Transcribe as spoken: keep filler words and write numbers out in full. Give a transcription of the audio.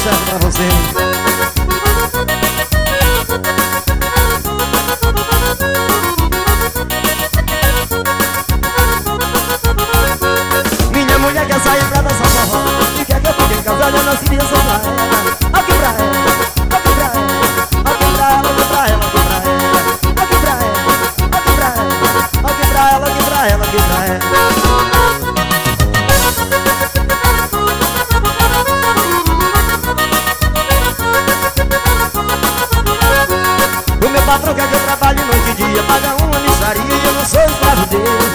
sucesso pra você. Minha mulher quer sair pra dançar forró e quer que eu fique em casa olhando as crianças pra ela. Aqui pra ela, aqui pra ela, aqui pra ela, aqui pra ela, aqui pra ela, aqui pra ela, aqui pra ela, aqui pra ela, aqui pra ela. O meu patrão quer que eu trabalhe noite e dia, paga uma micharia e eu não sou escravo dele.